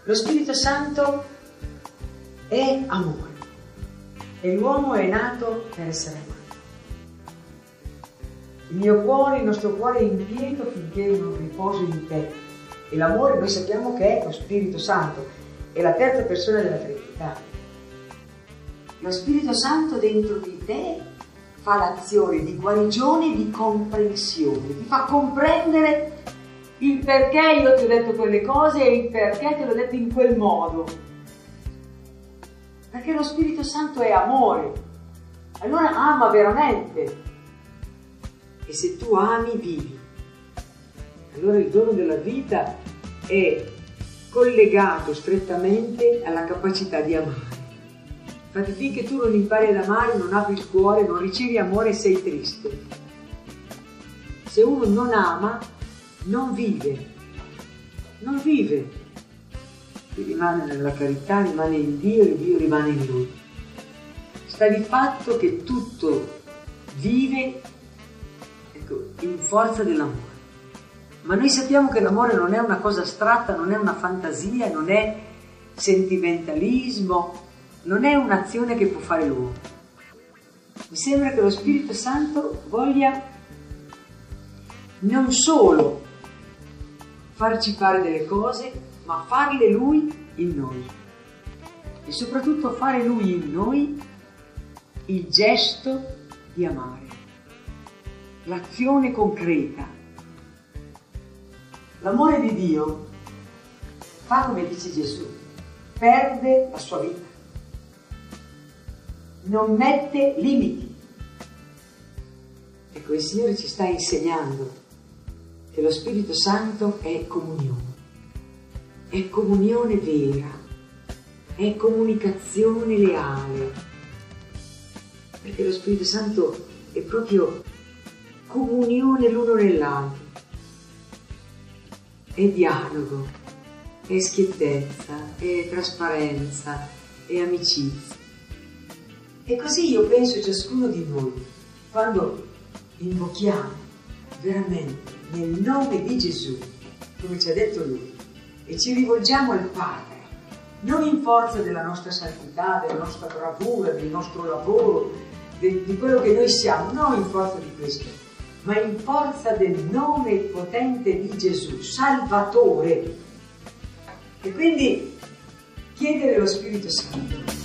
Lo Spirito Santo è amore e l'uomo è nato per essere amato. Il mio cuore, il nostro cuore è inquieto finché non riposo in te. E l'amore noi sappiamo che è lo Spirito Santo, è la terza persona della Trinità. Lo Spirito Santo dentro di te fa l'azione di guarigione e di comprensione, ti fa comprendere il perché io ti ho detto quelle cose e il perché te l'ho detto in quel modo. Perché lo Spirito Santo è amore, allora ama veramente. E se tu ami, vivi. Allora il dono della vita è collegato strettamente alla capacità di amare. Infatti finché tu non impari ad amare, non apri il cuore, non ricevi amore, sei triste. Se uno non ama, non vive. Non vive. Rimane nella carità, rimane in Dio e Dio rimane in lui. Sta di fatto che tutto vive in forza dell'amore. Ma noi sappiamo che l'amore non è una cosa astratta, non è una fantasia, non è sentimentalismo, non è un'azione che può fare l'uomo. Mi sembra che lo Spirito Santo voglia non solo farci fare delle cose, ma farle Lui in noi. E soprattutto fare Lui in noi il gesto di amare. L'azione concreta. L'amore di Dio fa come dice Gesù, perde la sua vita, non mette limiti. Ecco, il Signore ci sta insegnando che lo Spirito Santo è comunione vera, è comunicazione leale, perché lo Spirito Santo è proprio comunione l'uno nell'altro, è dialogo, è schiettezza, è trasparenza, è amicizia. E così io penso ciascuno di noi, quando invochiamo veramente nel nome di Gesù, come ci ha detto Lui, e ci rivolgiamo al Padre, non in forza della nostra santità, della nostra bravura, del nostro lavoro, di quello che noi siamo, non in forza di questo, ma in forza del nome potente di Gesù, Salvatore. E quindi chiedere lo Spirito Santo.